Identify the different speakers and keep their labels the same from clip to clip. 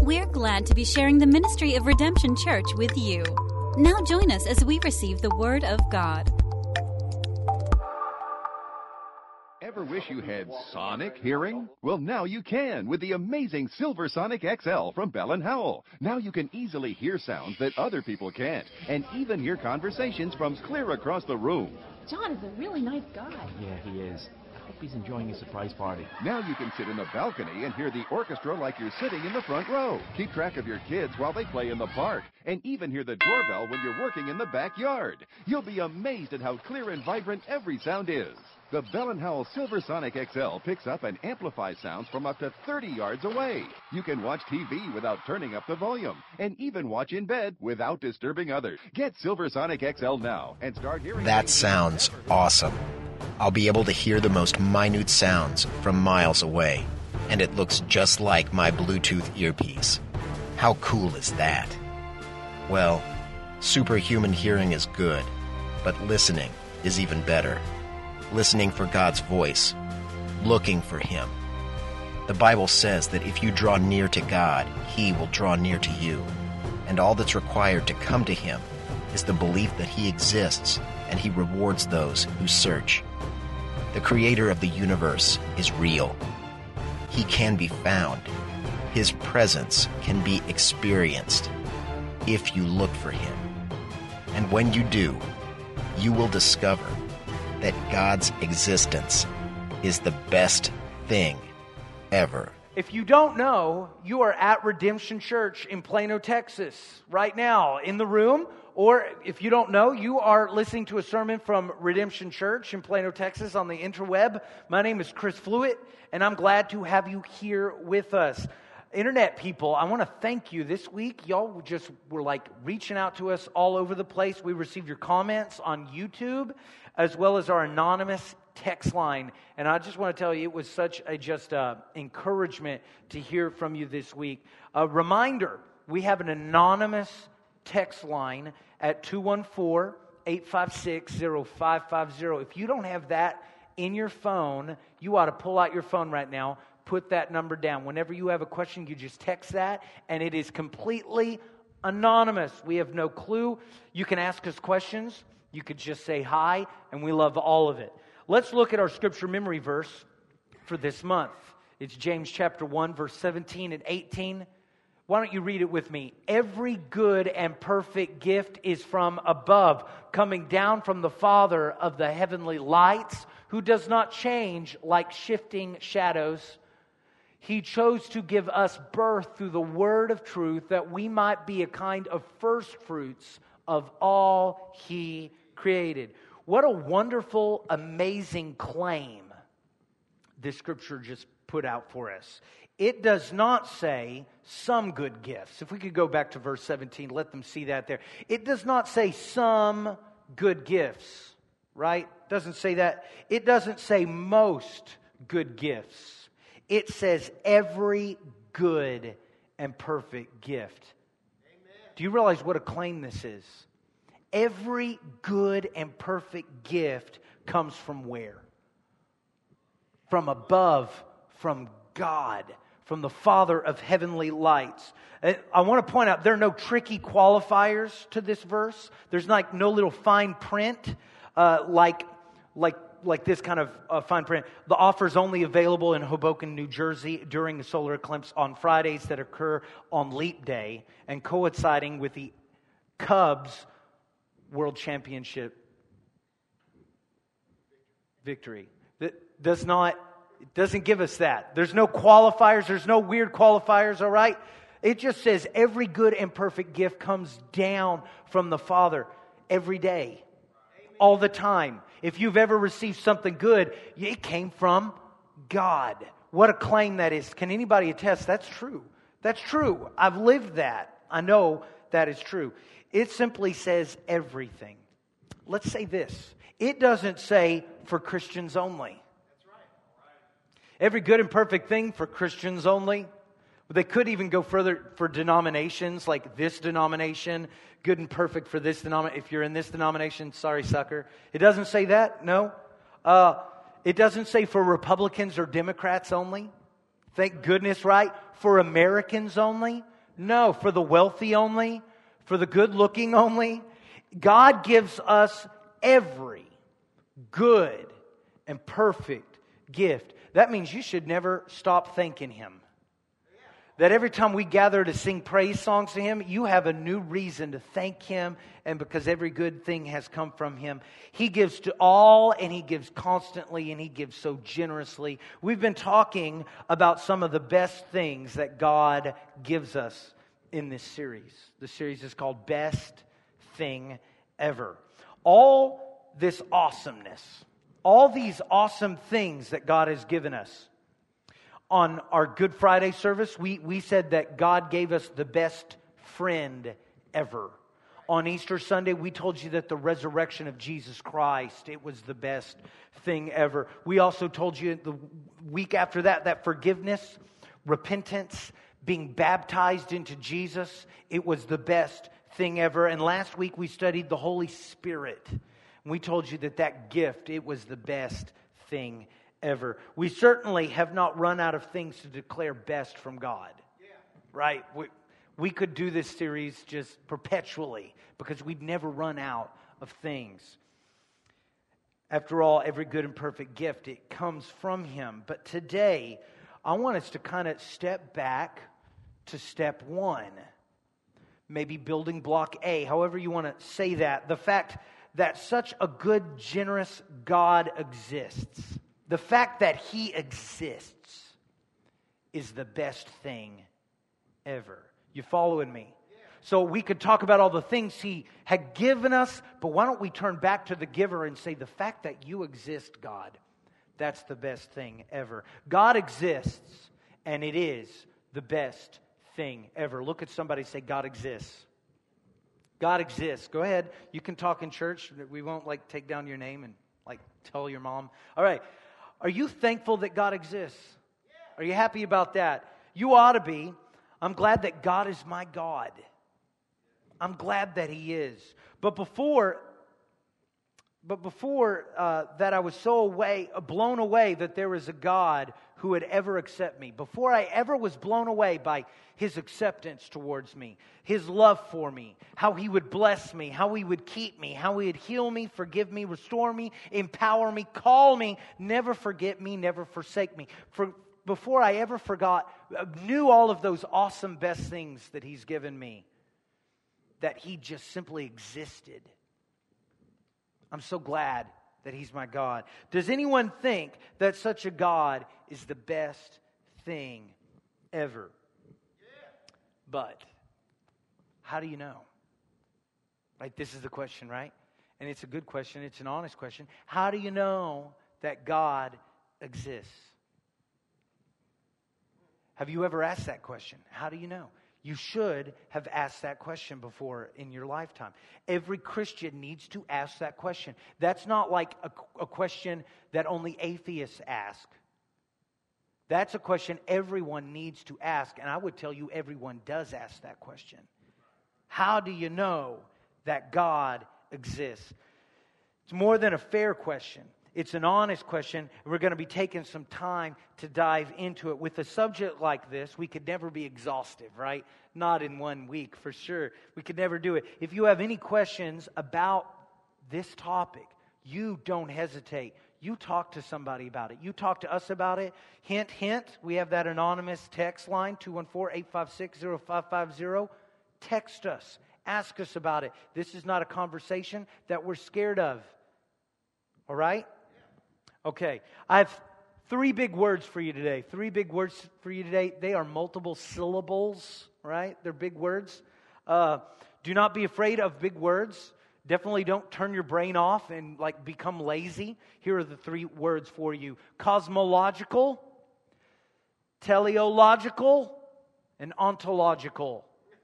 Speaker 1: We're glad to be sharing the ministry of Redemption Church with you. Now join us as we receive the Word of God.
Speaker 2: Ever wish you had sonic hearing? Well, now you can with the amazing Silversonic XL from Bell & Howell. Now you can easily hear sounds that other people can't, and even hear conversations from clear across the room.
Speaker 3: John is a really nice guy.
Speaker 4: Yeah, he is. I hope he's enjoying his surprise party.
Speaker 2: Now you can sit in the balcony and hear the orchestra like you're sitting in the front row. Keep track of your kids while they play in the park, and even hear the doorbell when you're working in the backyard. You'll be amazed at how clear and vibrant every sound is. The Bell & Howell Silversonic XL picks up and amplifies sounds from up to 30 yards away. You can watch TV without turning up the volume, and even watch in bed without disturbing others. Get Silversonic XL now and start hearing...
Speaker 5: That sounds awesome. I'll be able to hear the most minute sounds from miles away, and it looks just like my Bluetooth earpiece. How cool is that? Well, superhuman hearing is good, but listening is even better. Listening for God's voice, looking for Him. The Bible says that if you draw near to God, He will draw near to you. And all that's required to come to Him is the belief that He exists and He rewards those who search. The Creator of the universe is real. He can be found. His presence can be experienced if you look for Him. And when you do, you will discover that God's existence is the best thing ever.
Speaker 6: If you don't know, you are at Redemption Church in Plano, Texas, right now in the room. Or if you don't know, you are listening to a sermon from Redemption Church in Plano, Texas on the interweb. My name is Chris Fluitt, and I'm glad to have you here with us. Internet people, I want to thank you. This week, y'all just were like reaching out to us all over the place. We received your comments on YouTube, as well as our anonymous text line. And I just want to tell you, it was such a encouragement to hear from you this week. A reminder, we have an anonymous text line at 214-856-0550. If you don't have that in your phone, you ought to pull out your phone right now, put that number down. Whenever you have a question, you just text that, and it is completely anonymous. We have no clue. You can ask us questions. You could just say hi, and we love all of it. Let's look at our scripture memory verse for this month. It's James chapter 1, verse 17 and 18. Why don't you read it with me? Every good and perfect gift is from above, coming down from the Father of the heavenly lights, who does not change like shifting shadows. He chose to give us birth through the word of truth, that we might be a kind of first fruits of all He created. What a wonderful, amazing claim this scripture just put out for us. It does not say some good gifts. If we could go back to verse 17, let them see that there. It does not say some good gifts, right? It doesn't say that. It doesn't say most good gifts. It says every good and perfect gift. Amen. Do you realize what a claim this is? Every good and perfect gift comes from where? From above, from God, from the Father of heavenly lights. I want to point out, there are no tricky qualifiers to this verse. There's like no little fine print like this kind of fine print. The offer is only available in Hoboken, New Jersey during the solar eclipse on Fridays that occur on Leap Day and coinciding with the Cubs World Championship victory. That doesn't give us that. There's no qualifiers. There's no weird qualifiers, all right? It just says every good and perfect gift comes down from the Father every day, all the time. If you've ever received something good, it came from God. What a claim that is. Can anybody attest? That's true. That's true. I've lived that. I know that is true. It simply says everything. Let's say this. It doesn't say for Christians only. Every good and perfect thing for Christians only. They could even go further for denominations like this denomination. Good and perfect for this denomination. If you're in this denomination, sorry, sucker. It doesn't say that, no. It doesn't say for Republicans or Democrats only. Thank goodness, right? For Americans only. No, for the wealthy only, for the good-looking only. God gives us every good and perfect gift. That means you should never stop thanking Him. That every time we gather to sing praise songs to Him, you have a new reason to thank Him, and because every good thing has come from Him. He gives to all, and He gives constantly, and He gives so generously. We've been talking about some of the best things that God gives us in this series. The series is called Best Thing Ever. All this awesomeness, all these awesome things that God has given us. On our Good Friday service, we said that God gave us the best friend ever. On Easter Sunday, we told you that the resurrection of Jesus Christ, it was the best thing ever. We also told you the week after that forgiveness, repentance, being baptized into Jesus, it was the best thing ever. And last week we studied the Holy Spirit. And we told you that gift, it was the best thing ever. We certainly have not run out of things to declare best from God. Right? We could do this series just perpetually because we'd never run out of things. After all, every good and perfect gift, it comes from Him. But today, I want us to kind of step back to step one. Maybe building block A, however you want to say that. The fact that such a good, generous God exists. The fact that He exists is the best thing ever. You following me? So we could talk about all the things He had given us, but why don't we turn back to the giver and say, the fact that you exist, God, that's the best thing ever. God exists, and it is the best thing ever. Look at somebody and say, God exists. God exists. Go ahead. You can talk in church. We won't take down your name and tell your mom. All right. Are you thankful that God exists? Are you happy about that? You ought to be. I'm glad that God is my God. I'm glad that He is. But before that, I was so blown away that there was a God who would ever accept me. Before I ever was blown away by His acceptance towards me, His love for me, how He would bless me, how He would keep me, how He would heal me, forgive me, restore me, empower me, call me, never forget me, never forsake me. Before I ever knew all of those awesome best things that He's given me, that He just simply existed. I'm so glad that He's my God. Does anyone think that such a God is the best thing ever? But how do you know? This is the question, right? And it's a good question. It's an honest question. How do you know that God exists? Have you ever asked that question? How do you know? You should have asked that question before in your lifetime. Every Christian needs to ask that question. That's not like a question that only atheists ask. That's a question everyone needs to ask. And I would tell you everyone does ask that question. How do you know that God exists? It's more than a fair question. It's an honest question. We're going to be taking some time to dive into it. With a subject like this, we could never be exhaustive, right? Not in 1 week, for sure. We could never do it. If you have any questions about this topic, you don't hesitate. You talk to somebody about it. You talk to us about it. Hint, hint, we have that anonymous text line, 214-856-0550. Text us. Ask us about it. This is not a conversation that we're scared of. All right? Okay, I have 3 big words for you today. 3 big words for you today. They are multiple syllables, right? They're big words. Do not be afraid of big words. Definitely don't turn your brain off and become lazy. Here are the 3 words for you. Cosmological, teleological, and ontological.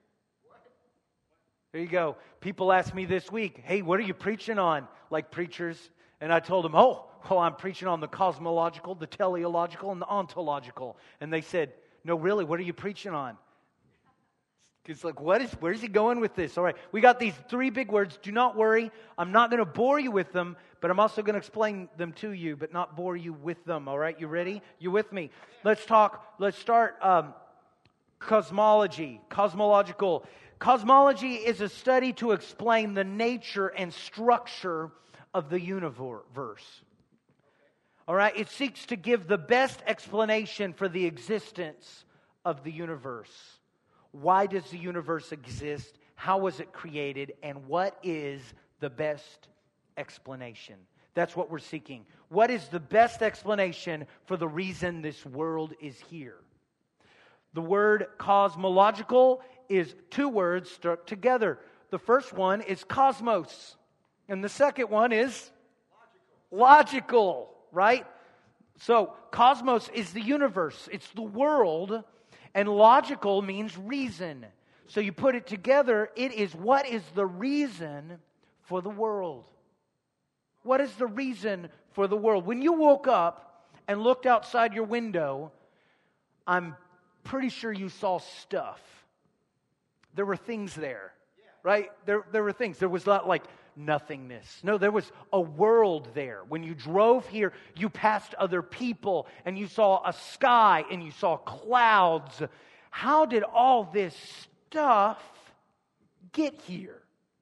Speaker 6: There you go. People ask me this week, hey, what are you preaching on? Like preachers. And I told them, I'm preaching on the cosmological, the teleological, and the ontological. And they said, no, really, what are you preaching on? It's where's he going with this? All right, we got these 3 big words. Do not worry. I'm not going to bore you with them, but I'm also going to explain them to you, but not bore you with them. All right, you ready? You with me? Let's talk. Let's start Cosmology, cosmological. Cosmology is a study to explain the nature and structure of the universe. All right? It seeks to give the best explanation for the existence of the universe. Why does the universe exist? How was it created? And what is the best explanation? That's what we're seeking. What is the best explanation for the reason this world is here? The word cosmological is two words stuck together. The first one is cosmos, and the second one is logical, right? So cosmos is the universe, it's the world, and logical means reason. So you put it together, it is what is the reason for the world? What is the reason for the world? When you woke up and looked outside your window, I'm pretty sure you saw stuff. There were things there, right? There were things. There was not like nothingness. No, there was a world there. When you drove here, you passed other people and you saw a sky and you saw clouds. How did all this stuff get here?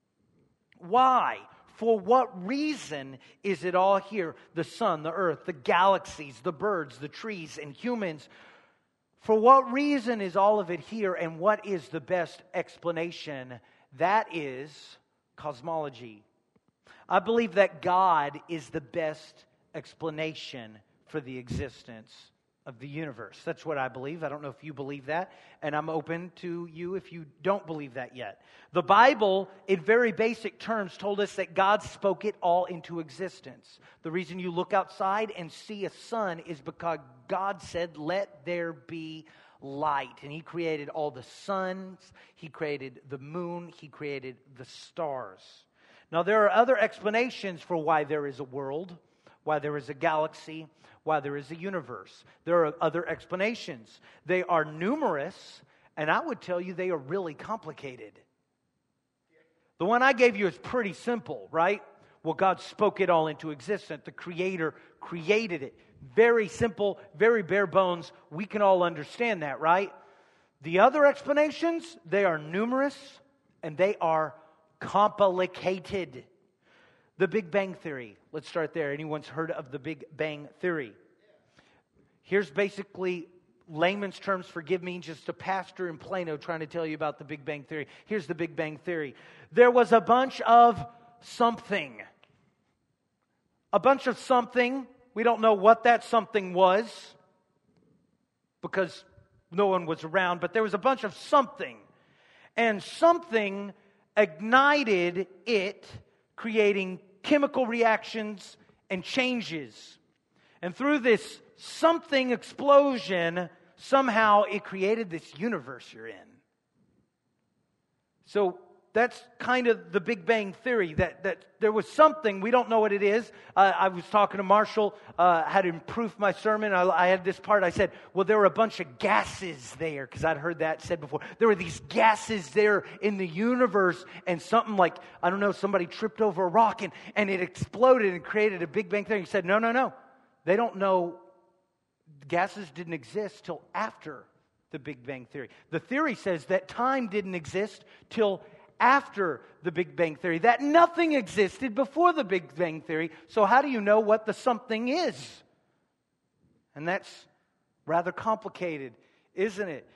Speaker 6: Why? For what reason is it all here? The sun, the earth, the galaxies, the birds, the trees, and humans. For what reason is all of it here, and what is the best explanation? That is cosmology. I believe that God is the best explanation for the existence of the universe. That's what I believe. I don't know if you believe that, and I'm open to you if you don't believe that yet. The Bible, in very basic terms, told us that God spoke it all into existence. The reason you look outside and see a sun is because God said, "Let there be light." And He created all the suns, He created the moon, He created the stars. Now, there are other explanations for why there is a world, why there is a galaxy, why there is a universe. There are other explanations. They are numerous, and I would tell you they are really complicated. The one I gave you is pretty simple, right? Well, God spoke it all into existence. The Creator created it. Very simple, very bare bones. We can all understand that, right? The other explanations, they are numerous, and they are complicated. The Big Bang Theory. Let's start there. Anyone's heard of the Big Bang Theory? Here's basically layman's terms, forgive me, just a pastor in Plano trying to tell you about the Big Bang Theory. Here's the Big Bang Theory. There was a bunch of something. A bunch of something. We don't know what that something was because no one was around, but there was a bunch of something. And something ignited it, creating chemical reactions and changes. And through this something explosion, somehow it created this universe you're in. So that's kind of the Big Bang Theory, that there was something, we don't know what it is. I was talking to Marshall, had to improve my sermon. I had this part, I said, well, there were a bunch of gases there, because I'd heard that said before. There were these gases there in the universe, and something like, I don't know, somebody tripped over a rock, and it exploded and created a Big Bang Theory. He said, no. They don't know, gases didn't exist till after the Big Bang Theory. The theory says that time didn't exist till after the Big Bang Theory, that nothing existed before the Big Bang Theory. So how do you know what the something is? And that's rather complicated, isn't it?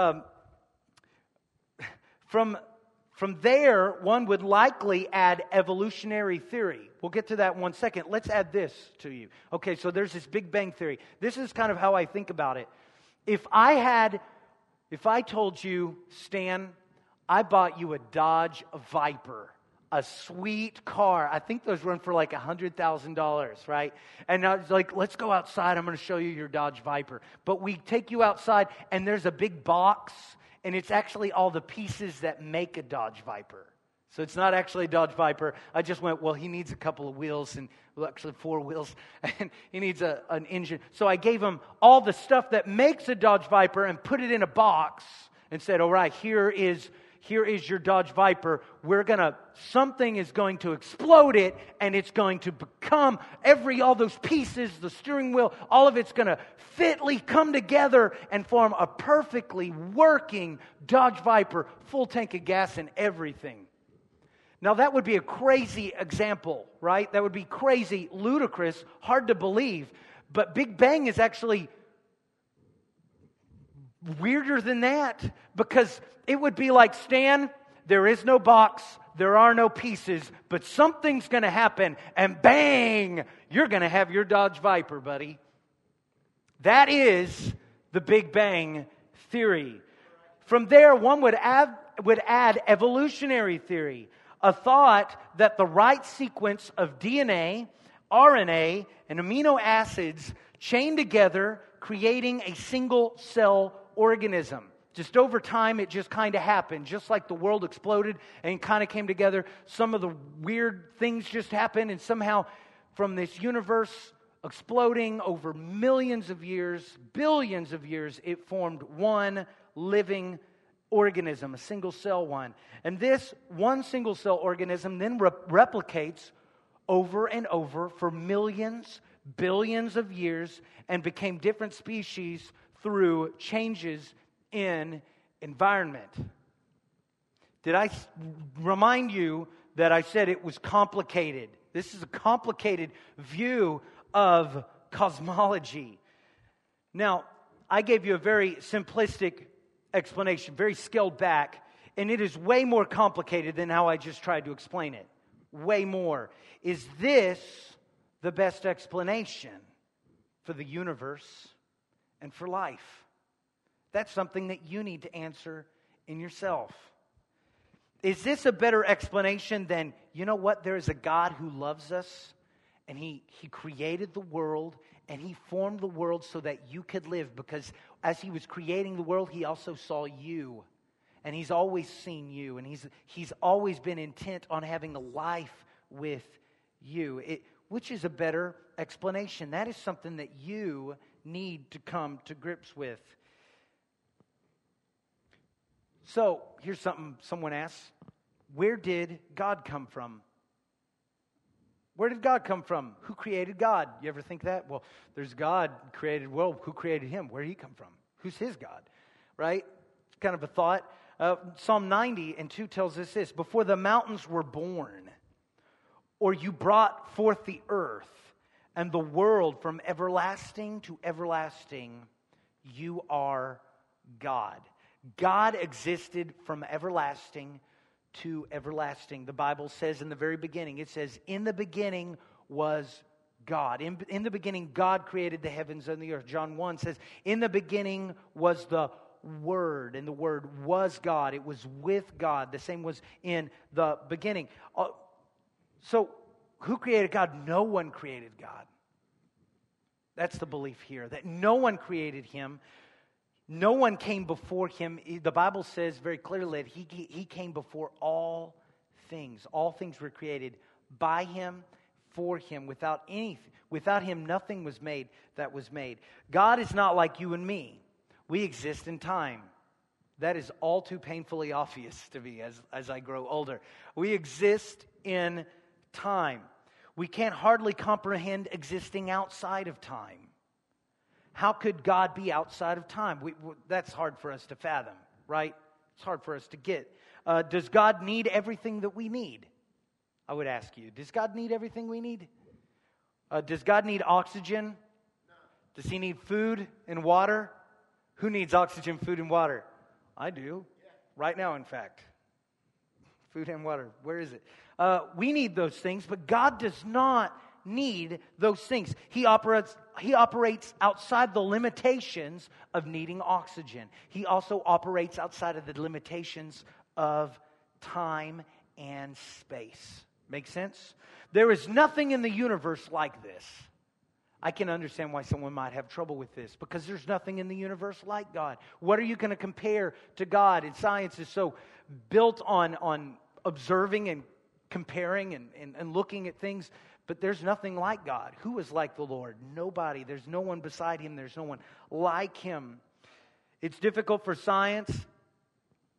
Speaker 6: From there, one would likely add evolutionary theory. We'll get to that in 1 second. Let's add this to you. Okay, so there's this Big Bang Theory. This is kind of how I think about it. If I told you, Stan, I bought you a Dodge Viper, a sweet car. I think those run for like $100,000, right? And I was like, let's go outside. I'm going to show you your Dodge Viper. But we take you outside, and there's a big box, and it's actually all the pieces that make a Dodge Viper. So it's not actually a Dodge Viper. I just went, well, he needs a couple of wheels, and well, actually 4 wheels, and he needs an engine. So I gave him all the stuff that makes a Dodge Viper and put it in a box and said, all right, here is here is your Dodge Viper. Something is going to explode it, and it's going to become all those pieces, the steering wheel, all of it's going to fitly come together and form a perfectly working Dodge Viper, full tank of gas and everything. Now that would be a crazy example, right? That would be crazy, ludicrous, hard to believe. But Big Bang is actually weirder than that, because it would be like, Stan, there is no box, there are no pieces, but something's going to happen, and bang, you're going to have your Dodge Viper, buddy. That is the Big Bang theory. From there, one would add evolutionary theory, a thought that the right sequence of DNA, RNA, and amino acids chain together, creating a single cell organism. Just over time, it just kind of happened. Just like the world exploded and kind of came together, some of the weird things just happened, and somehow from this universe exploding over millions of years, billions of years, it formed one living organism, a single cell one. And this one single cell organism then replicates over and over for millions, billions of years, and became different species through changes in environment. Did I remind you that I said it was complicated? This is a complicated view of cosmology. Now, I gave you a very simplistic explanation, very scaled back, and it is way more complicated than how I just tried to explain it. Way more. Is this the best explanation for the universe and for life? That's something that you need to answer in yourself. Is this a better explanation than, you know what, there is a God who loves us, and He created the world, and He formed the world so that you could live, because as He was creating the world, He also saw you, and He's always seen you, and He's always been intent on having a life with you. Which is a better explanation? That is something that you need to come to grips with. So, here's something someone asks. Where did God come from? Where did God come from? Who created God? You ever think that? Well, there's God created the world. Who created Him? Where did He come from? Who's His God? Right? It's kind of a thought. Psalm 90:2 tells us this. Before the mountains were born, or you brought forth the earth and the world from everlasting to everlasting, you are God. God existed from everlasting to everlasting. The Bible says in the very beginning, it says, in the beginning was God. In the beginning, God created the heavens and the earth. John 1 says, in the beginning was the Word, and the Word was God. It was with God. The same was in the beginning. So, who created God? No one created God. That's the belief here, that no one created Him. No one came before Him. The Bible says very clearly that He came before all things. All things were created by Him, for Him. Without Him, nothing was made that was made. God is not like you and me. We exist in time. That is all too painfully obvious to me as I grow older. We exist in time. We can't hardly comprehend existing outside of time. How could God be outside of time? That's hard for us to fathom, right? It's hard for us to get. Does God need everything that we need? I would ask you, does God need everything we need? Does God need oxygen? Does He need food and water? Who needs oxygen, food, and water? I do. Right now, in fact. Food and water. Where is it? We need those things, but God does not need those things. He operates outside the limitations of needing oxygen. He also operates outside of the limitations of time and space. Make sense? There is nothing in the universe like this. I can understand why someone might have trouble with this, because there's nothing in the universe like God. What are you going to compare to God? And science is so built on observing and comparing and looking at things, but there's nothing like God. Who is like the Lord? Nobody. There's no one beside Him. There's no one like Him. It's difficult for science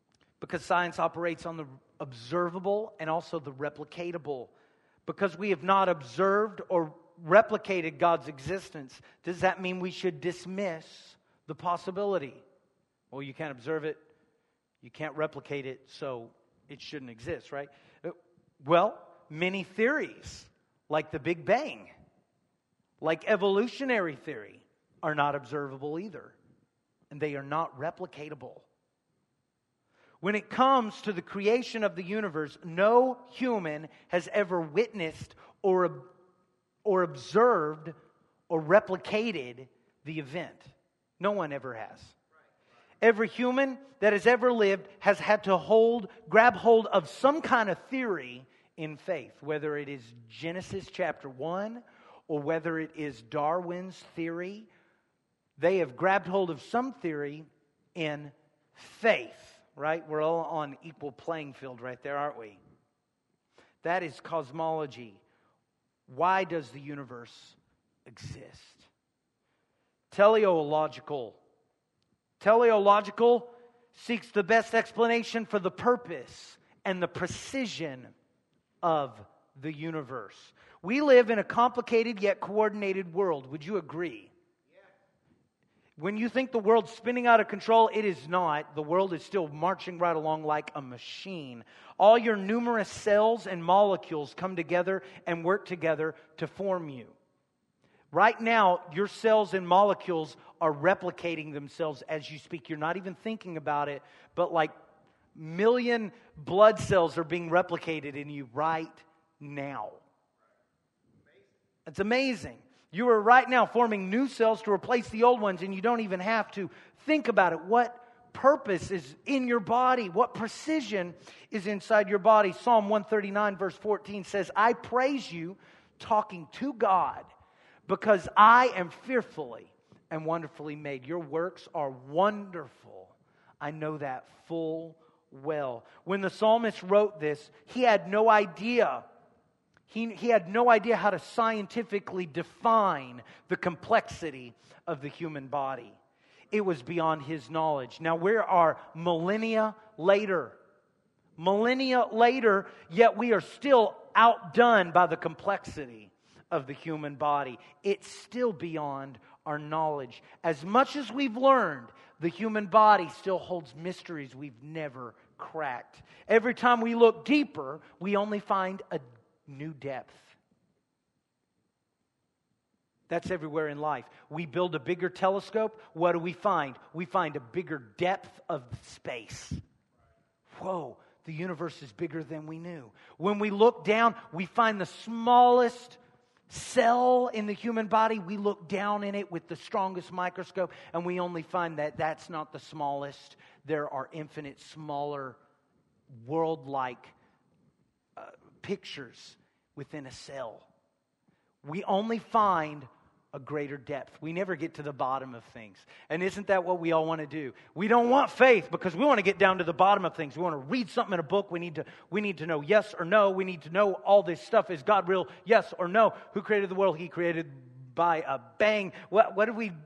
Speaker 6: Because science operates on the observable and also the replicatable. Because we have not observed or replicated God's existence, does that mean we should dismiss the possibility? Well, you can't observe it, you can't replicate it, so it shouldn't exist, right? Well, many theories, like the Big Bang, like evolutionary theory, are not observable either. And they are not replicatable. When it comes to the creation of the universe, no human has ever witnessed or observed or replicated the event. No one ever has. Every human that has ever lived has had to grab hold of some kind of theory in faith, whether it is Genesis chapter 1 or whether it is Darwin's theory. They have grabbed hold of some theory in faith, right? We're all on equal playing field right there, aren't we? That is cosmology. Why does the universe exist? Teleological seeks the best explanation for the purpose and the precision of the universe. We live in a complicated yet coordinated world. Would you agree? When you think the world's spinning out of control, it is not. The world is still marching right along like a machine. All your numerous cells and molecules come together and work together to form you. Right now, your cells and molecules are replicating themselves as you speak. You're not even thinking about it, but like million blood cells are being replicated in you right now. It's amazing. You are right now forming new cells to replace the old ones, and you don't even have to think about it. What purpose is in your body? What precision is inside your body? Psalm 139 verse 14 says, I praise you, talking to God, because I am fearfully and wonderfully made. Your works are wonderful. I know that full well. When the psalmist wrote this, he had no idea. He had no idea how to scientifically define the complexity of the human body. It was beyond his knowledge. Now we are millennia later, yet we are still outdone by the complexity of the human body. It's still beyond our knowledge. As much as we've learned, the human body still holds mysteries we've never cracked. Every time we look deeper, we only find a new depth. That's everywhere in life. We build a bigger telescope. What do we find? We find a bigger depth of space. Whoa, the universe is bigger than we knew. When we look down, we find the smallest cell in the human body. We look down in it with the strongest microscope, and we only find that that's not the smallest. There are infinite smaller world-like pictures within a cell. We only find a greater depth. We never get to the bottom of things. And isn't that what we all want to do? We don't want faith because we want to get down to the bottom of things. We want to read something in a book. We need to know yes or no. We need to know all this stuff. Is God real? Yes or no? Who created the world? He created by a bang. What do we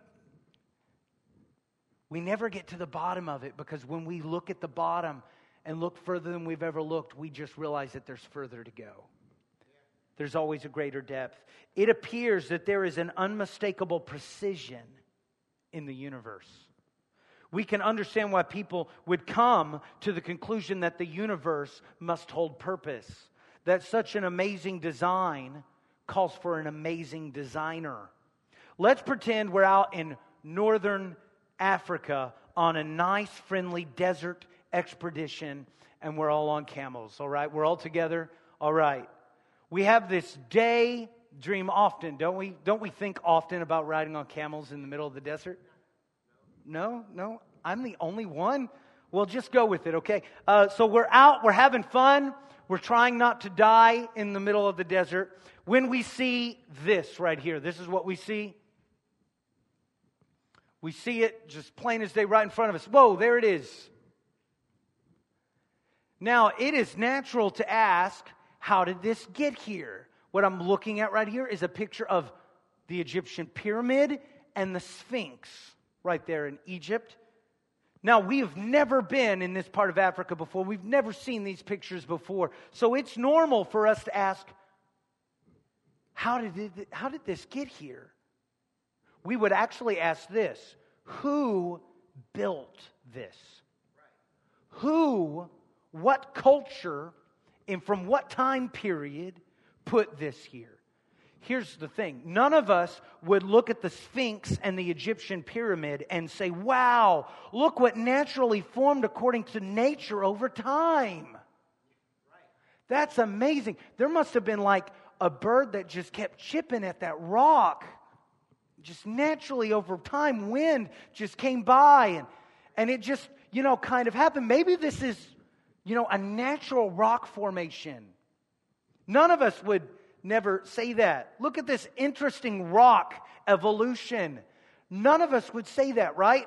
Speaker 6: never get to the bottom of it, because when we look at the bottom and look further than we've ever looked, we just realize that there's further to go. There's always a greater depth. It appears that there is an unmistakable precision in the universe. We can understand why people would come to the conclusion that the universe must hold purpose, that such an amazing design calls for an amazing designer. Let's pretend we're out in northern Africa on a nice, friendly desert expedition, and we're all on camels, all right? We're all together, all right. We have this daydream often, don't we? Don't we think often about riding on camels in the middle of the desert? No? I'm the only one? Well, just go with it, okay? So we're out, we're having fun, we're trying not to die in the middle of the desert. When we see this right here, this is what we see. We see it just plain as day right in front of us. Whoa, there it is. Now, it is natural to ask, how did this get here? What I'm looking at right here is a picture of the Egyptian pyramid and the Sphinx right there in Egypt. Now, we have never been in this part of Africa before. We've never seen these pictures before. So it's normal for us to ask, how did this get here? We would actually ask this: who built this? Who, what culture, and from what time period put this here? Here's the thing. None of us would look at the Sphinx and the Egyptian pyramid and say, wow, look what naturally formed according to nature over time. That's amazing. There must have been like a bird that just kept chipping at that rock. Just naturally over time, wind just came by and it just, kind of happened. Maybe this is, a natural rock formation. None of us would never say that. Look at this interesting rock evolution. None of us would say that, right?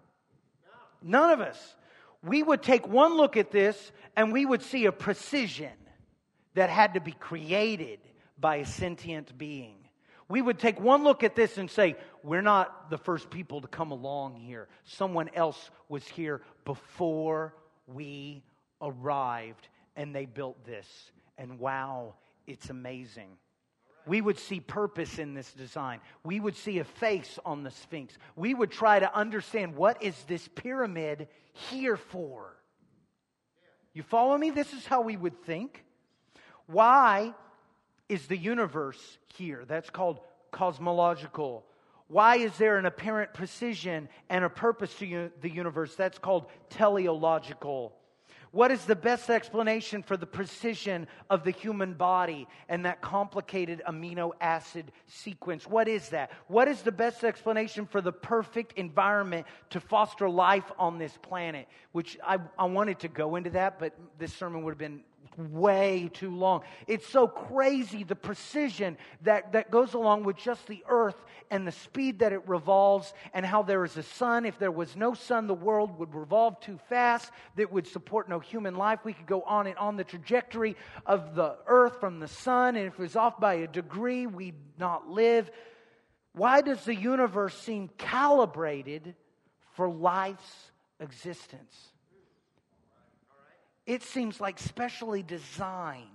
Speaker 6: None of us. We would take one look at this and we would see a precision that had to be created by a sentient being. We would take one look at this and say, we're not the first people to come along here. Someone else was here before we arrived and they built this. And wow, it's amazing. We would see purpose in this design. We would see a face on the Sphinx. We would try to understand, what is this pyramid here for? You follow me? This is how we would think. Why is the universe here? That's called cosmological. Why is there an apparent precision and a purpose to the universe? That's called teleological. What is the best explanation for the precision of the human body and that complicated amino acid sequence? What is that? What is the best explanation for the perfect environment to foster life on this planet? Which I wanted to go into that, but this sermon would have been way too long. It's so crazy, the precision that goes along with just the earth and the speed that it revolves, and how there is a sun. If there was no sun, the world would revolve too fast. That would support no human life. We could go on and on the trajectory of the earth from the sun, and if it was off by a degree, we'd not live. Why does the universe seem calibrated for life's existence? It seems like specially designed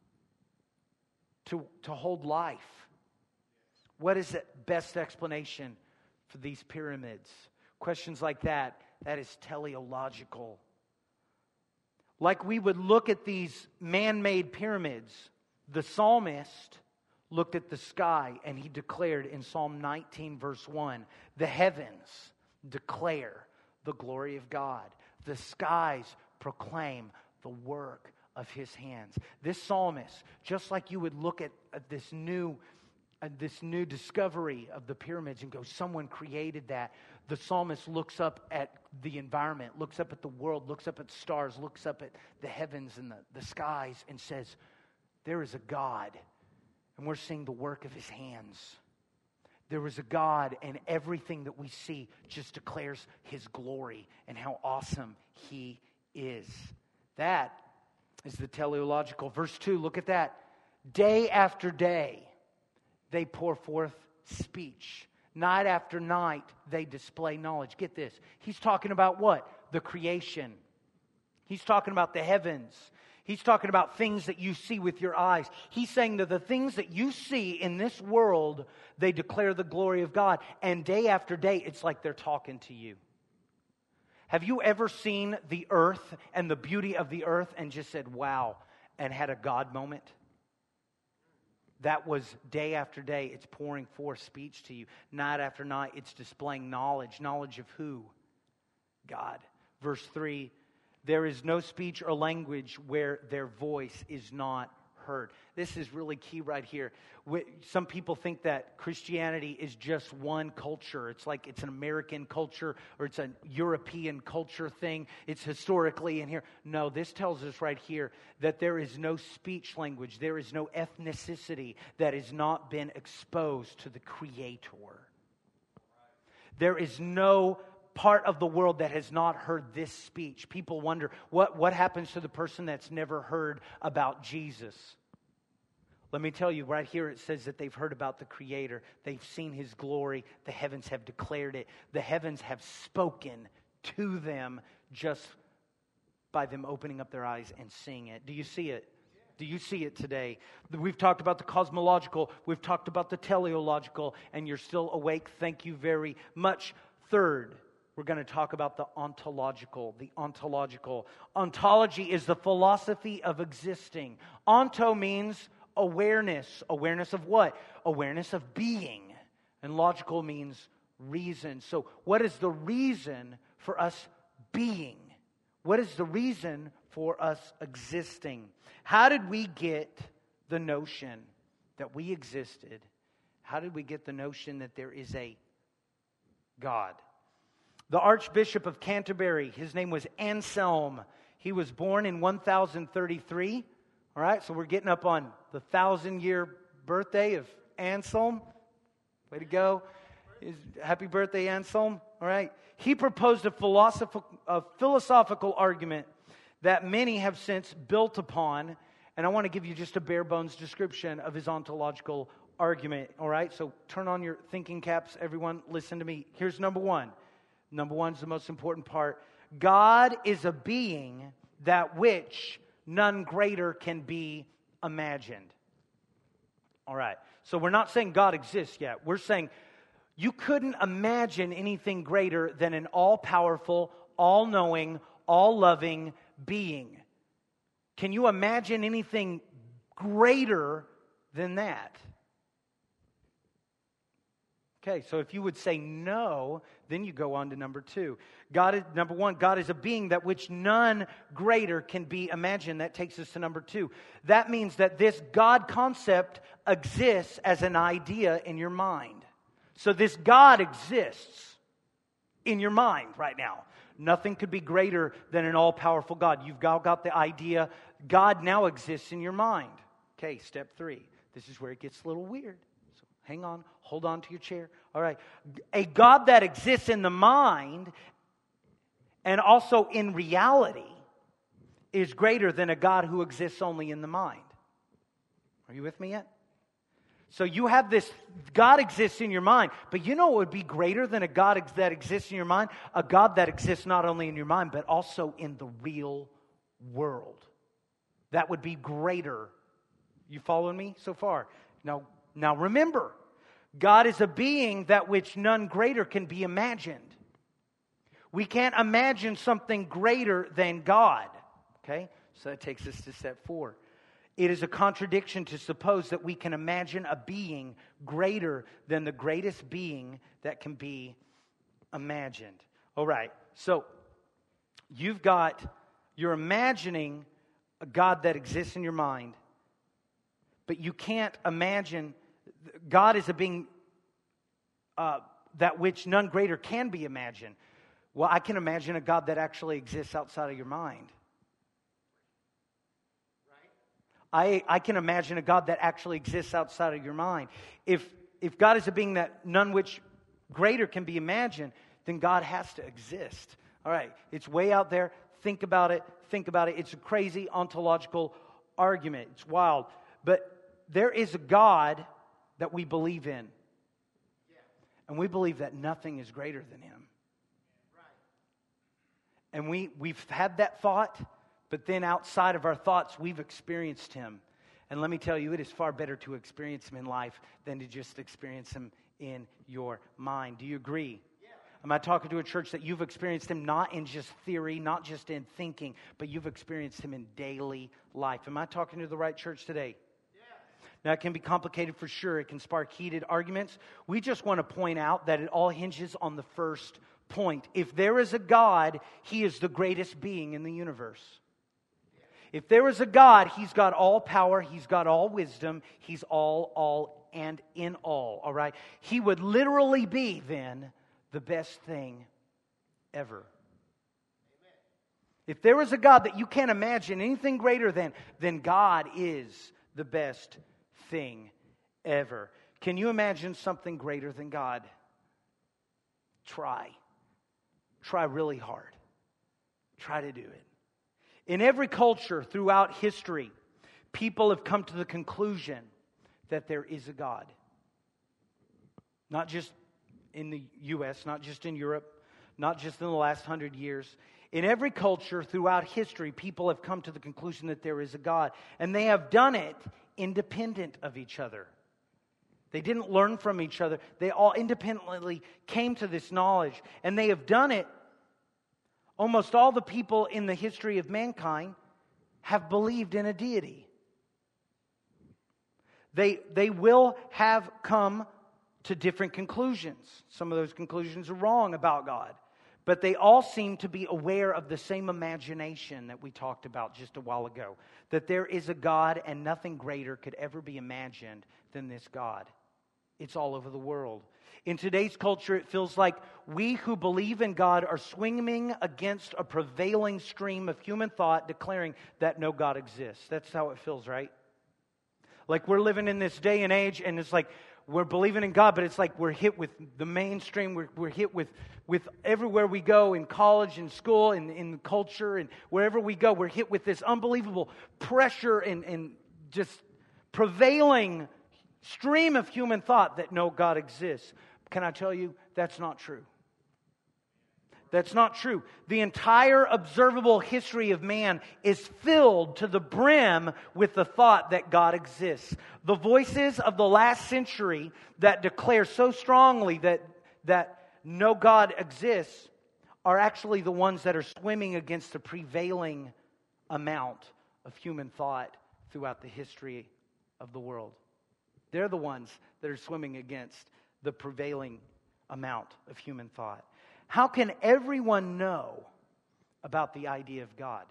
Speaker 6: to hold life. What is the best explanation for these pyramids? Questions like that is teleological. Like we would look at these man-made pyramids, the psalmist looked at the sky and he declared in Psalm 19 verse 1, the heavens declare the glory of God. The skies proclaim the work of His hands. This psalmist, just like you would look at this new discovery of the pyramids and go, someone created that. The psalmist looks up at the environment, looks up at the world, looks up at stars, looks up at the heavens and the skies and says, there is a God, and we're seeing the work of His hands. There is a God, and everything that we see just declares His glory and how awesome He is. That is the teleological. Verse 2, look at that. Day after day, they pour forth speech. Night after night, they display knowledge. Get this. He's talking about what? The creation. He's talking about the heavens. He's talking about things that you see with your eyes. He's saying that the things that you see in this world, they declare the glory of God. And day after day, it's like they're talking to you. Have you ever seen the earth and the beauty of the earth and just said, wow, and had a God moment? That was day after day. It's pouring forth speech to you. Night after night, it's displaying knowledge. Knowledge of who? God. Verse 3, there is no speech or language where their voice is not heard. This is really key right here. Some people think that Christianity is just one culture. It's like it's an American culture or it's a European culture thing. It's historically in here. No, this tells us right here that there is no speech language. There is no ethnicity that has not been exposed to the Creator. There is no part of the world that has not heard this speech. People wonder, what happens to the person that's never heard about Jesus? Let me tell you, right here it says that they've heard about the Creator. They've seen His glory. The heavens have declared it. The heavens have spoken to them just by them opening up their eyes and seeing it. Do you see it? Do you see it today? We've talked about the cosmological. We've talked about the teleological. And you're still awake. Thank you very much. Third, we're going to talk about the ontological. The ontological. Ontology is the philosophy of existing. Onto means awareness. Awareness of what? Awareness of being. And logical means reason. So what is the reason for us being? What is the reason for us existing? How did we get the notion that we existed? How did we get the notion that there is a God? The Archbishop of Canterbury, his name was Anselm. He was born in 1033. All right, so we're getting up on the 1,000-year birthday of Anselm. Way to go. Happy birthday, Anselm. All right. He proposed a philosophical argument that many have since built upon. And I want to give you just a bare bones description of his ontological argument. All right. So turn on your thinking caps, everyone. Listen to me. Here's number one. Number one is the most important part. God is a being that which none greater can be imagined. All right. So we're not saying God exists yet. We're saying you couldn't imagine anything greater than an all-powerful, all-knowing, all-loving being. Can you imagine anything greater than that? Okay, so if you would say no, then you go on to number two. Number one, God is a being that which none greater can be imagined. That takes us to number two. That means that this God concept exists as an idea in your mind. So this God exists in your mind right now. Nothing could be greater than an all-powerful God. You've got the idea. God now exists in your mind. Okay, step three. This is where it gets a little weird. So hang on. Hold on to your chair. All right. A God that exists in the mind and also in reality is greater than a God who exists only in the mind. Are you with me yet? So you have this, God exists in your mind, but you know what would be greater than a God that exists in your mind? A God that exists not only in your mind, but also in the real world. That would be greater. You following me so far? Now remember, God is a being that which none greater can be imagined. We can't imagine something greater than God. Okay? So that takes us to step 4. It is a contradiction to suppose that we can imagine a being greater than the greatest being that can be imagined. All right, so you're imagining a God that exists in your mind, but you can't imagine, God is a being that which none greater can be imagined. Well, I can imagine a God that actually exists outside of your mind. I can imagine a God that actually exists outside of your mind. If God is a being that none which greater can be imagined, then God has to exist. All right, it's way out there. Think about it. It's a crazy ontological argument. It's wild. But there is a God that we believe in. And we believe that nothing is greater than Him. And we've had that thought. But then outside of our thoughts, we've experienced Him. And let me tell you, it is far better to experience Him in life than to just experience Him in your mind. Do you agree? Yeah. Am I talking to a church that you've experienced Him not in just theory, not just in thinking, but you've experienced Him in daily life? Am I talking to the right church today? Yeah. Now, it can be complicated for sure. It can spark heated arguments. We just want to point out that it all hinges on the first point. If there is a God, He is the greatest being in the universe. If there is a God, He's got all power, He's got all wisdom, He's all, and in all right? He would literally be, then, the best thing ever. Amen. If there is a God that you can't imagine anything greater than, then God is the best thing ever. Can you imagine something greater than God? Try. Try really hard. Try to do it. In every culture throughout history, people have come to the conclusion that there is a God. Not just in the U.S., not just in Europe, not just in the last 100 years. In every culture throughout history, people have come to the conclusion that there is a God. And they have done it independent of each other. They didn't learn from each other. They all independently came to this knowledge. And they have done it. Almost all the people in the history of mankind have believed in a deity. They will have come to different conclusions. Some of those conclusions are wrong about God. But they all seem to be aware of the same imagination that we talked about just a while ago. That there is a God and nothing greater could ever be imagined than this God. It's all over the world. In today's culture, it feels like we who believe in God are swimming against a prevailing stream of human thought declaring that no God exists. That's how it feels, right? Like we're living in this day and age, and it's like we're believing in God, but it's like we're hit with the mainstream. We're hit with everywhere we go, in college, in school, in culture, and wherever we go, we're hit with this unbelievable pressure and just prevailing stream of human thought that no God exists. Can I tell you, that's not true. That's not true. The entire observable history of man is filled to the brim with the thought that God exists. The voices of the last century that declare so strongly that no God exists are actually the ones that are swimming against the prevailing amount of human thought throughout the history of the world. They're the ones that are swimming against the prevailing amount of human thought. How can everyone know about the idea of God?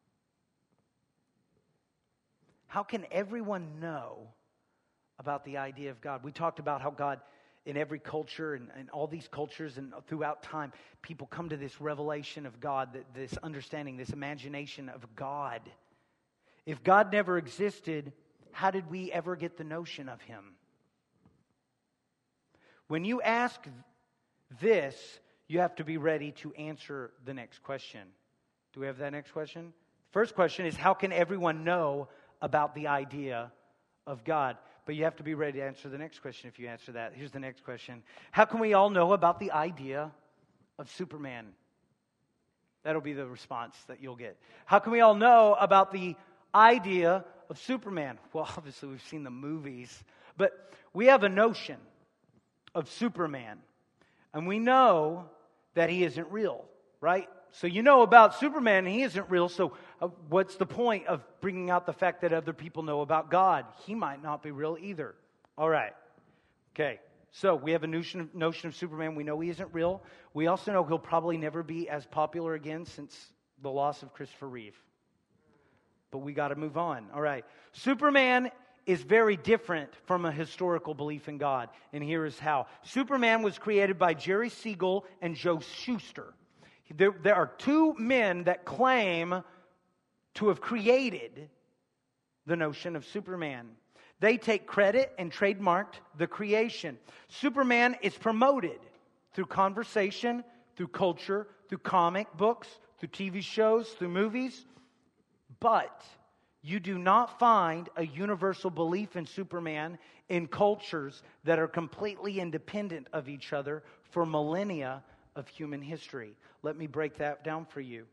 Speaker 6: How can everyone know about the idea of God? We talked about how God, in every culture and all these cultures and throughout time, people come to this revelation of God, this understanding, this imagination of God. If God never existed, how did we ever get the notion of Him? When you ask this, you have to be ready to answer the next question. Do we have that next question? First question is, how can everyone know about the idea of God? But you have to be ready to answer the next question if you answer that. Here's the next question. How can we all know about the idea of Superman? That'll be the response that you'll get. How can we all know about the idea of Superman? Well, obviously we've seen the movies, but we have a notion of Superman. And we know that he isn't real, right? So you know about Superman and he isn't real, so what's the point of bringing out the fact that other people know about God? He might not be real either. All right. Okay. So we have a notion of Superman. We know he isn't real. We also know he'll probably never be as popular again since the loss of Christopher Reeve. But we got to move on. All right. Superman is very different from a historical belief in God. And here is how. Superman was created by Jerry Siegel and Joe Shuster. There are two men that claim to have created the notion of Superman. They take credit and trademarked the creation. Superman is promoted through conversation, through culture, through comic books, through TV shows, through movies. But you do not find a universal belief in Superman in cultures that are completely independent of each other for millennia of human history. Let me break that down for you.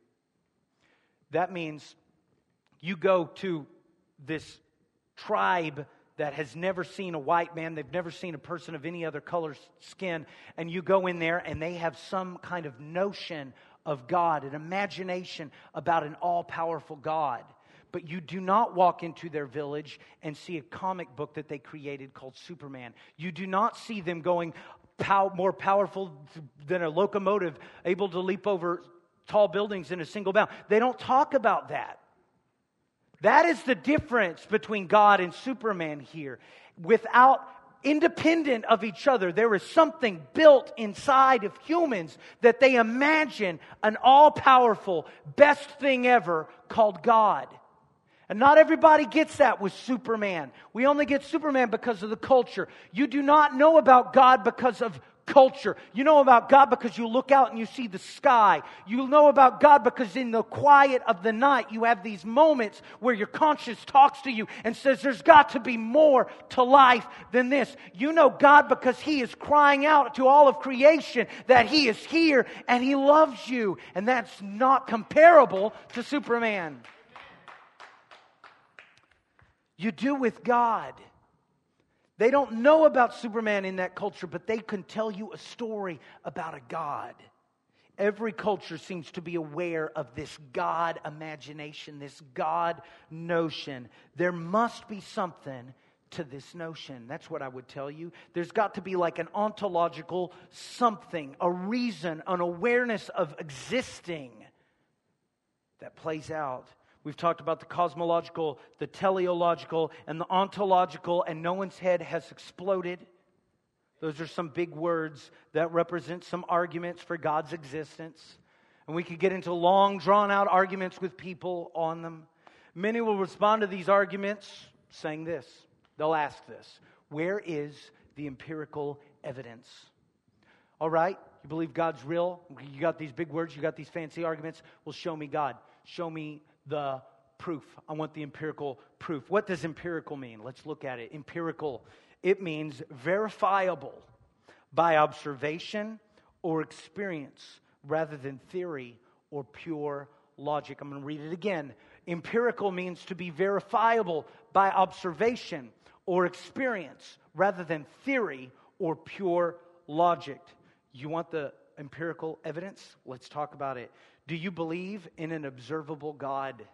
Speaker 6: That means you go to this tribe that has never seen a white man, they've never seen a person of any other color skin, and you go in there and they have some kind of notion of God, an imagination about an all-powerful God. But you do not walk into their village and see a comic book that they created called Superman. You do not see them going more powerful than a locomotive, able to leap over tall buildings in a single bound. They don't talk about that. That is the difference between God and Superman here. Independent of each other, there is something built inside of humans that they imagine an all-powerful, best thing ever called God. And not everybody gets that with Superman. We only get Superman because of the culture. You do not know about God because of culture. You know about God because you look out and you see the sky. You know about God because in the quiet of the night you have these moments where your conscience talks to you and says there's got to be more to life than this. You know God because He is crying out to all of creation that He is here and He loves you. And that's not comparable to Superman. You do with God. They don't know about Superman in that culture, but they can tell you a story about a God. Every culture seems to be aware of this God imagination, this God notion. There must be something to this notion. That's what I would tell you. There's got to be like an ontological something, a reason, an awareness of existing that plays out. We've talked about the cosmological, the teleological, and the ontological, and no one's head has exploded. Those are some big words that represent some arguments for God's existence. And we could get into long, drawn-out arguments with people on them. Many will respond to these arguments saying this. They'll ask this: where is the empirical evidence? All right, you believe God's real? You got these big words, you got these fancy arguments. Well, show me God. Show me the proof. I want the empirical proof. What does empirical mean? Let's look at it. Empirical, it means verifiable by observation or experience rather than theory or pure logic. I'm going to read it again. Empirical means to be verifiable by observation or experience rather than theory or pure logic. You want the empirical evidence? Let's talk about it. Do you believe in an observable God?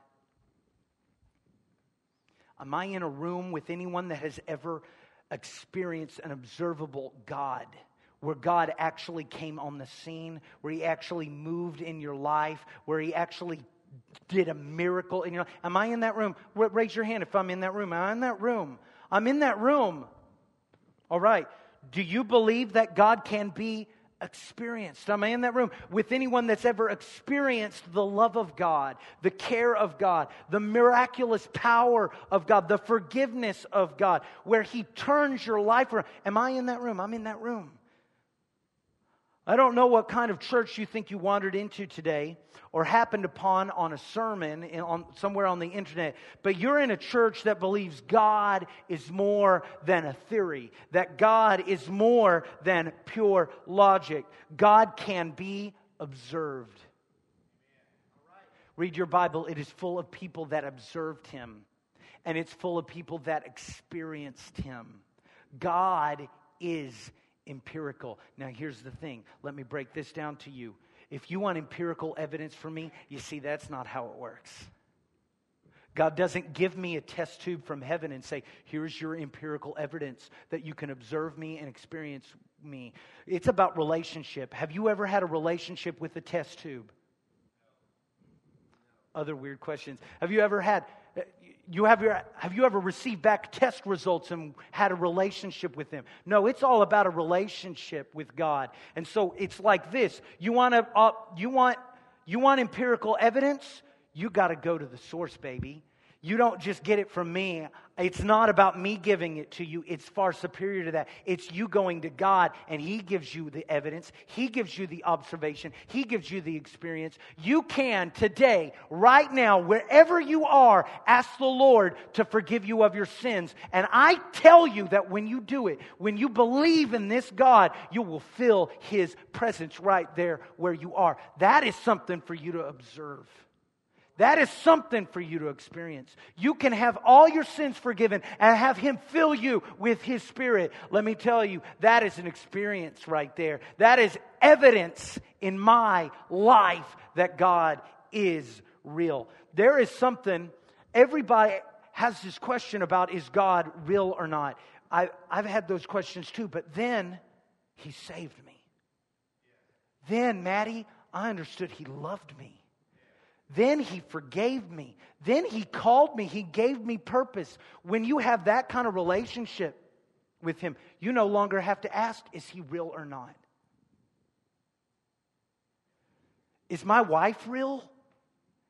Speaker 6: Am I in a room with anyone that has ever experienced an observable God? Where God actually came on the scene, where He actually moved in your life, where He actually did a miracle in your life? Am I in that room? Raise your hand if I'm in that room. Am I in that room? I'm in that room. All right. Do you believe that God can be experienced? Am I in that room with anyone that's ever experienced the love of God, the care of God, the miraculous power of God, the forgiveness of God, where He turns your life around? Am I in that room? I'm in that room. I don't know what kind of church you think you wandered into today or happened upon on a sermon somewhere on the internet, but you're in a church that believes God is more than a theory, that God is more than pure logic. God can be observed. Read your Bible. It is full of people that observed Him, and it's full of people that experienced Him. God is empirical. Now here's the thing. Let me break this down to you. If you want empirical evidence from me, you see that's not how it works. God doesn't give me a test tube from heaven and say, here's your empirical evidence that you can observe me and experience me. It's about relationship. Have you ever had a relationship with a test tube? Other weird questions. Have you ever received back test results and had a relationship with Him? No, it's all about a relationship with God. And so it's like this. You want empirical evidence? You got to go to the source, baby. You don't just get it from me. It's not about me giving it to you. It's far superior to that. It's you going to God, and He gives you the evidence. He gives you the observation. He gives you the experience. You can today, right now, wherever you are, ask the Lord to forgive you of your sins. And I tell you that when you do it, when you believe in this God, you will feel His presence right there where you are. That is something for you to observe. That is something for you to experience. You can have all your sins forgiven and have Him fill you with His Spirit. Let me tell you, that is an experience right there. That is evidence in my life that God is real. There is something, everybody has this question about, is God real or not? I've had those questions too, but then He saved me. Then, Maddie, I understood He loved me. Then He forgave me. Then He called me. He gave me purpose. When you have that kind of relationship with Him, you no longer have to ask, is He real or not? Is my wife real?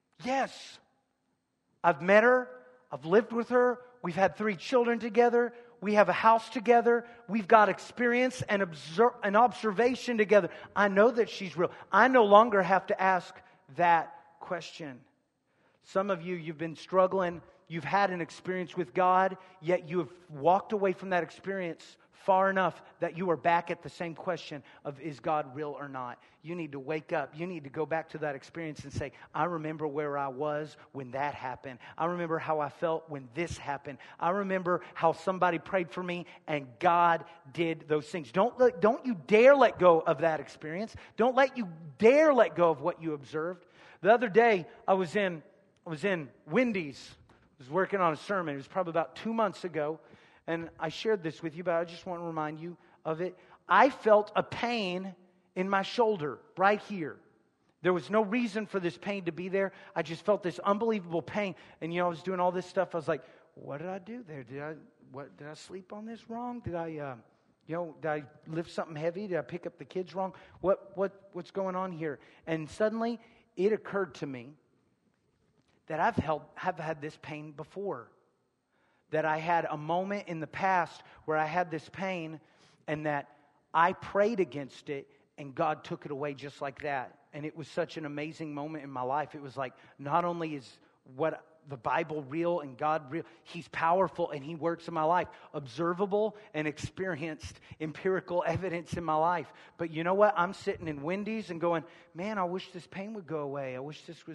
Speaker 6: Yes. I've met her. I've lived with her. We've had 3 children together. We have a house together. We've got experience and an observation together. I know that she's real. I no longer have to ask that question. Some of you, you've been struggling. You've had an experience with God, yet you have walked away from that experience far enough that you are back at the same question of, is God real or not? You need to wake up. You need to go back to that experience and say, I remember where I was when that happened. I remember how I felt when this happened. I remember how somebody prayed for me and God did those things. Don't you dare let go of that experience. Don't you dare let go of what you observed. The other day, I was in Wendy's. I was working on a sermon. It was probably about 2 months ago. And I shared this with you, but I just want to remind you of it. I felt a pain in my shoulder right here. There was no reason for this pain to be there. I just felt this unbelievable pain. And, I was doing all this stuff. I was like, what did I do there? Did I sleep on this wrong? Did I lift something heavy? Did I pick up the kids wrong? What's going on here? And suddenly it occurred to me that have had this pain before. That I had a moment in the past where I had this pain and that I prayed against it and God took it away just like that. And it was such an amazing moment in my life. It was like, not only is what the Bible real and God real, He's powerful and He works in my life. Observable and experienced empirical evidence in my life. But you know what? I'm sitting in Wendy's and going, man, I wish this pain would go away. I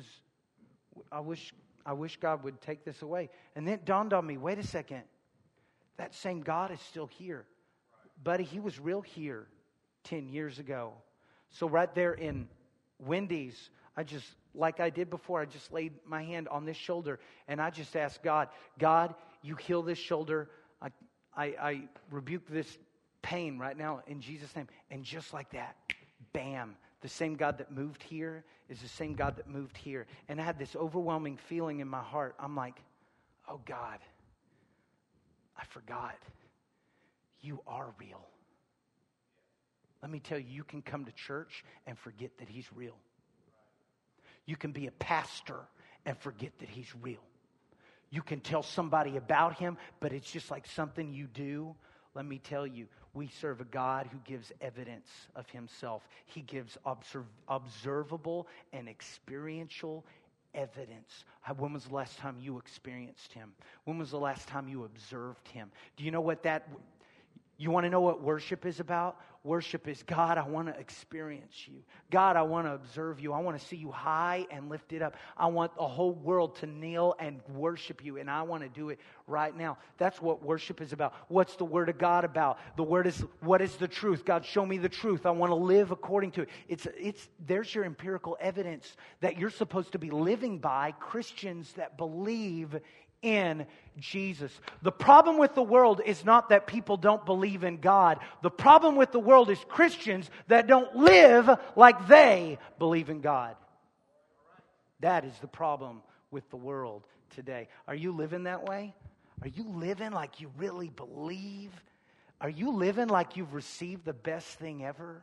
Speaker 6: wish God would take this away. And then it dawned on me, wait a second. That same God is still here. Buddy, He was real here 10 years ago. So right there in Wendy's, like I did before, I just laid my hand on this shoulder and I just asked God, you heal this shoulder. I rebuke this pain right now in Jesus' name. And just like that, bam. The same God that moved here is the same God that moved here. And I had this overwhelming feeling in my heart. I'm like, oh God, I forgot. You are real. Let me tell you, you can come to church and forget that He's real. You can be a pastor and forget that He's real. You can tell somebody about Him, but it's just like something you do. Let me tell you, we serve a God who gives evidence of Himself. He gives observable and experiential evidence. When was the last time you experienced Him? When was the last time you observed Him? Do you know what you want to know what worship is about? Worship is, God, I want to experience you. God, I want to observe you. I want to see you high and lifted up. I want the whole world to kneel and worship you, and I want to do it right now. That's what worship is about. What's the Word of God about? The Word is, what is the truth? God, show me the truth. I want to live according to it. There's your empirical evidence that you're supposed to be living by, Christians that believe in Jesus. The problem with the world is not that people don't believe in God. The problem with the world is Christians that don't live like they believe in God. That is the problem with the world today. Are you living that way? Are you living like you really believe? Are you living like you've received the best thing ever?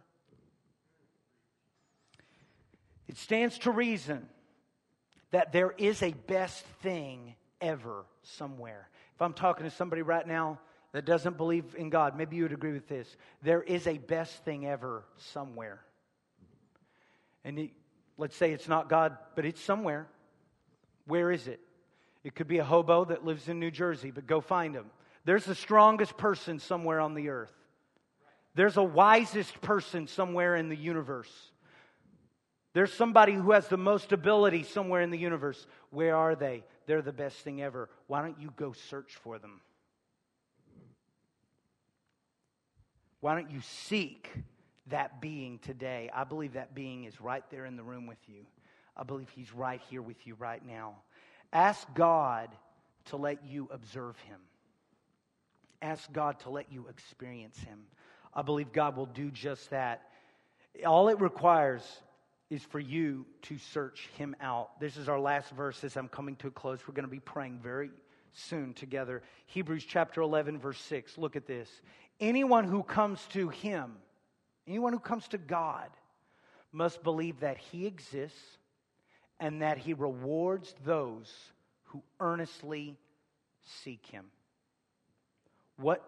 Speaker 6: It stands to reason that there is a best thing ever somewhere. If I'm talking to somebody right now that doesn't believe in God, maybe you would agree with this. There is a best thing ever somewhere. And let's say it's not God, but it's somewhere. Where is it? It could be a hobo that lives in New Jersey, but go find him. There's the strongest person somewhere on the earth. There's a wisest person somewhere in the universe. There's somebody who has the most ability somewhere in the universe. Where are they? They're the best thing ever. Why don't you go search for them? Why don't you seek that being today? I believe that being is right there in the room with you. I believe He's right here with you right now. Ask God to let you observe Him. Ask God to let you experience Him. I believe God will do just that. All it requires is for you to search Him out. This is our last verse as I'm coming to a close. We're going to be praying very soon together. Hebrews chapter 11, verse 6. Look at this. Anyone who comes to Him, anyone who comes to God, must believe that He exists and that He rewards those who earnestly seek Him. What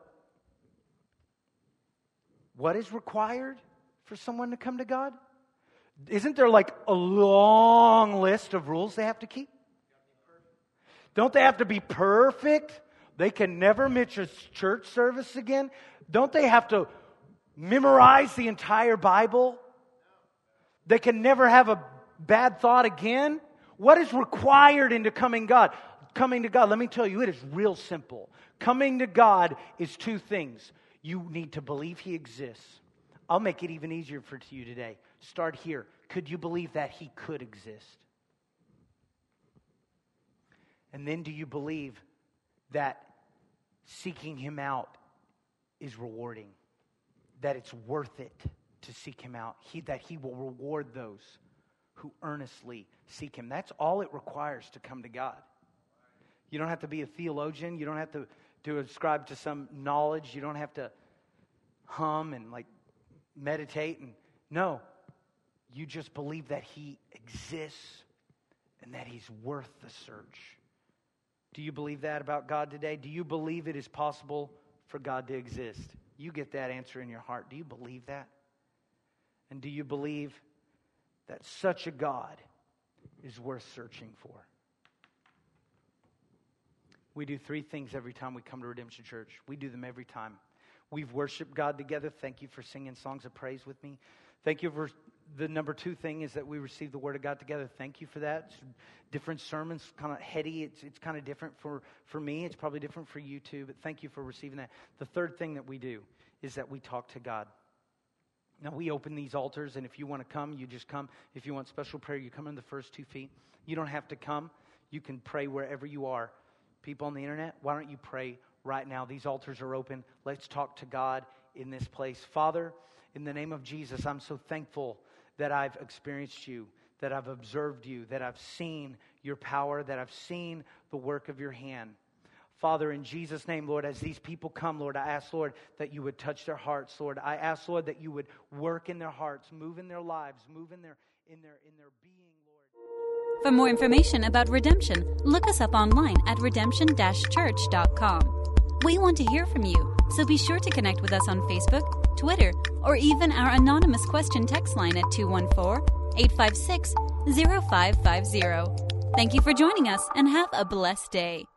Speaker 6: is required for someone to come to God? Isn't there like a long list of rules they have to keep? Don't they have to be perfect? They can never miss a church service again? Don't they have to memorize the entire Bible? They can never have a bad thought again? What is required into coming to God? Let me tell you, it is real simple. Coming to God is two things. You need to believe He exists. I'll make it even easier for you today. Start here. Could you believe that He could exist? And then do you believe that seeking Him out is rewarding? That it's worth it to seek Him out? That He will reward those who earnestly seek Him. That's all it requires to come to God. You don't have to be a theologian. You don't have to ascribe to some knowledge. You don't have to hum and meditate. No, you just believe that He exists and that He's worth the search. Do you believe that about God today? Do you believe it is possible for God to exist? You get that answer in your heart. Do you believe that? And do you believe that such a God is worth searching for? We do 3 things every time we come to Redemption Church. We do them every time. We've worshiped God together. Thank you for singing songs of praise with me. Thank you for the number 2 thing is that we receive the Word of God together. Thank you for that. It's different sermons, kind of heady. It's kind of different for me. It's probably different for you too, but thank you for receiving that. The third thing that we do is that we talk to God. Now, we open these altars, and if you want to come, you just come. If you want special prayer, you come in the first 2 feet. You don't have to come. You can pray wherever you are. People on the internet, why don't you pray right now? These altars are open. Let's talk to God in this place. Father, in the name of Jesus, I'm so thankful that I've experienced you, that I've observed you, that I've seen your power, that I've seen the work of your hand. Father, in Jesus' name, Lord, as these people come, Lord, I ask, Lord, that you would touch their hearts, Lord. I ask, Lord, that you would work in their hearts, move in their lives, move in their being, Lord.
Speaker 1: For more information about Redemption, look us up online at redemption-church.com. We want to hear from you, so be sure to connect with us on Facebook, Twitter, or even our anonymous question text line at 214-856-0550. Thank you for joining us, and have a blessed day.